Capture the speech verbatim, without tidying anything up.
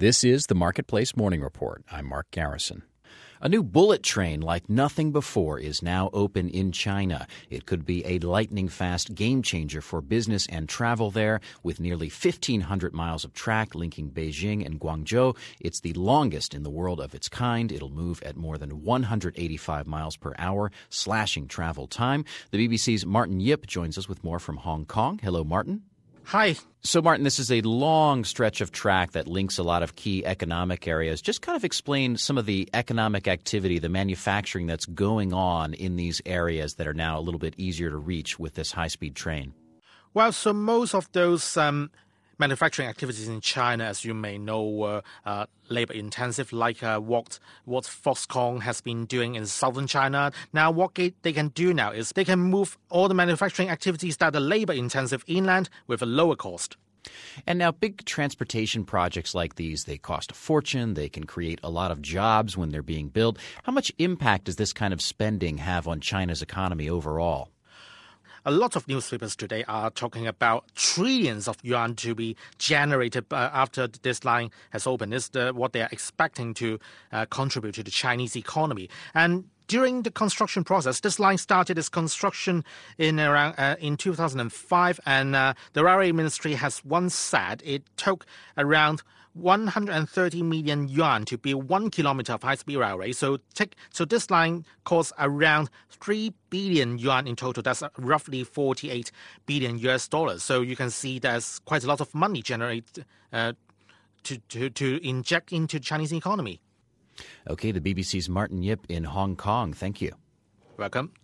This is the Marketplace Morning Report. I'm Mark Garrison. A new bullet train like nothing before is now open in China. It could be a lightning-fast game-changer for business and travel there. With nearly fifteen hundred miles of track linking Beijing and Guangzhou, it's the longest in the world of its kind. It'll move at more than one hundred eighty-five miles per hour, slashing travel time. The B B C's Martin Yip joins us with more from Hong Kong. Hello, Martin. Hi. So, Martin, this is a long stretch of track that links a lot of key economic areas. Just kind of explain some of the economic activity, the manufacturing that's going on in these areas that are now a little bit easier to reach with this high-speed train. Well, so most of those um, manufacturing activities in China, as you may know, were uh, labor-intensive, like uh, what what Foxconn has been doing in southern China. Now, what they can do now is they can move all the manufacturing activities that are labor-intensive inland with a lower cost. And now big transportation projects like these, they cost a fortune. They can create a lot of jobs when they're being built. How much impact does this kind of spending have on China's economy overall? A lot of newspapers today are talking about trillions of yuan to be generated uh, after this line has opened. It's the, what they are expecting to uh, contribute to the Chinese economy. And during the construction process, this line started its construction in around uh, in two thousand five, and uh, the Railway Ministry has once said it took around one hundred thirty million yuan to build one kilometer of high-speed railway. So, take, so this line costs around three billion yuan in total. That's roughly forty-eight billion U S dollars. So you can see there's quite a lot of money generated uh, to, to, to inject into the Chinese economy. Okay, the B B C's Martin Yip in Hong Kong. Thank you. Welcome.